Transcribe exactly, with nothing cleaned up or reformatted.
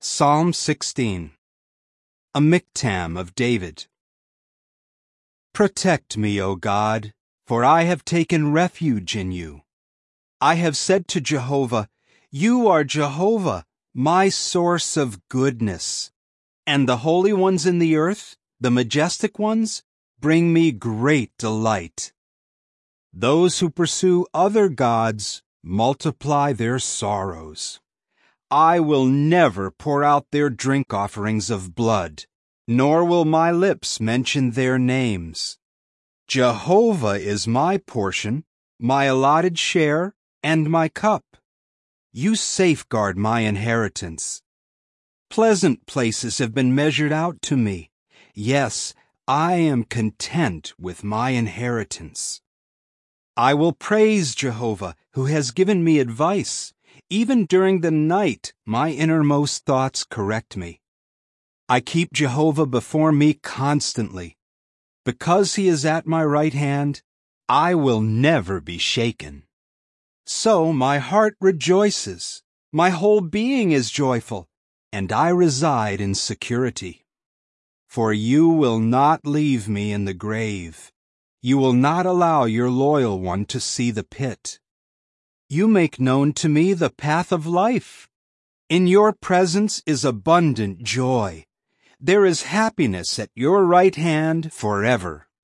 Psalm sixteen. A Miktam of David. Protect me, O God, for I have taken refuge in you. I have said to Jehovah, You are Jehovah, my source of goodness. And the holy ones in the earth, the majestic ones, bring me great delight. Those who pursue other gods multiply their sorrows. I will never pour out their drink offerings of blood, nor will my lips mention their names. Jehovah is my portion, my allotted share, and my cup. You safeguard my inheritance. Pleasant places have been measured out to me. Yes, I am content with my inheritance. I will praise Jehovah, who has given me advice. Even during the night, my innermost thoughts correct me. I keep Jehovah before me constantly. Because he is at my right hand, I will never be shaken. So my heart rejoices, my whole being is joyful, and I reside in security. For you will not leave me in the grave. You will not allow your loyal one to see the pit. You make known to me the path of life. In your presence is abundant joy. There is happiness at your right hand forever.